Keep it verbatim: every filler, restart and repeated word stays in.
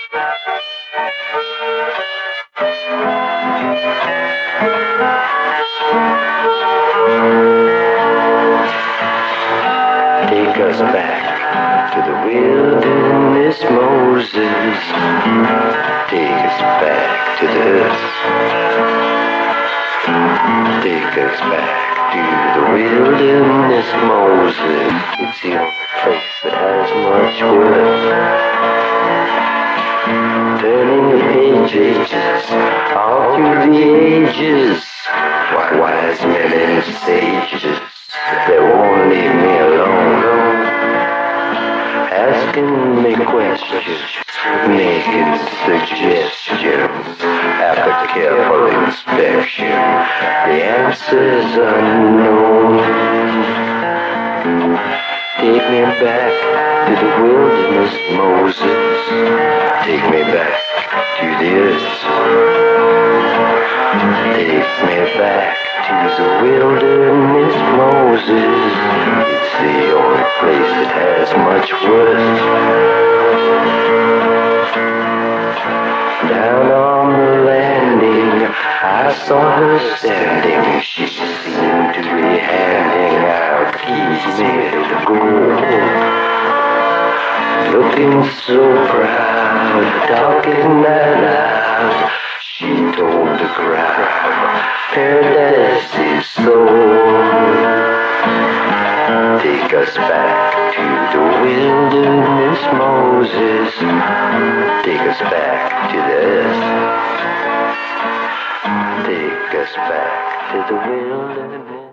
Take us back to the wilderness, Moses. Take us back to the earth. Take us back to the wilderness, Moses. It's the only place that has much worth. Turning the pages all through the ages. Wise men and sages that won't leave me alone. Asking me questions, making suggestions. After careful inspection, the answer's unknown. Take me back to the wilderness, Moses. Take me back to the earth. Take me back to the wilderness, Moses. It's the only place that has much worth. Down on the landing, I saw her standing. She seemed to be handing out keys made of gold. Looking so proud, talking out loud, she told the crowd, paradise is sold. Take us back to the wilderness, Moses. Take us back to the earth. Take us back to the wilderness.